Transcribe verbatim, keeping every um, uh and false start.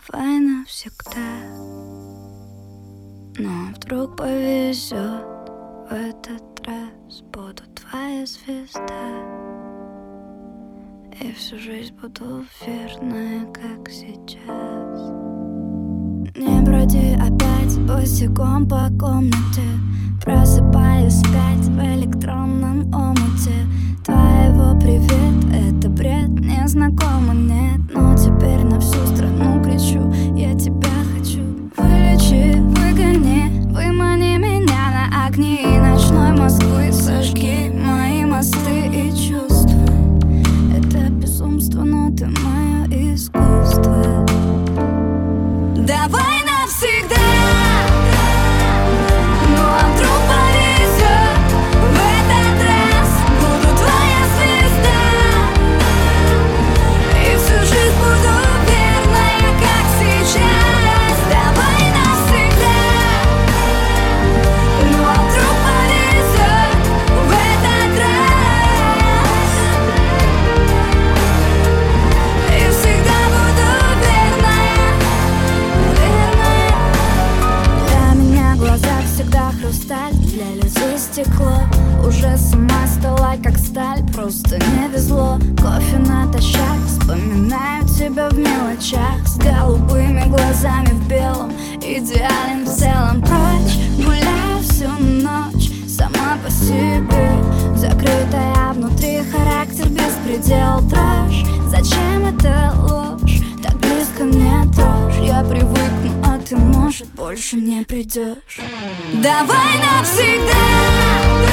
давай навсегда. Но вдруг повезет, в этот раз буду твоя звезда, и всю жизнь буду верная, как сейчас. Не броди опять босиком по комнате, просыпаюсь опять в электронном омуте твоего привет. Это бред, незнакомо, нет, но теперь на всю страну кричу: я тебя хочу. Вылечи, выгони, вымани меня на огни ночной Москвы. Сожги мои мосты и чувства. Это безумство, но ты мое искусство. Давай навсегда. Ну а вдруг повезет, в этот раз буду твоя звезда, и всю жизнь буду верная, как сейчас. Давай навсегда. Ну а вдруг повезет, в этот раз, и всегда буду верная, верная. Для меня глаза всегда хрусталь, для людей стекло. Уже сама стала как сталь, просто не везло. Кофе натощак, вспоминаю тебя в мелочах, с голубыми глазами в белом, идеален в целом. Прочь, гуляю всю ночь, сама по себе, закрытая внутри, характер беспредел. Дрожь, зачем эта ложь, так близко мне дрожь. Я привыкну, а ты, может, больше не придешь. Давай навсегда.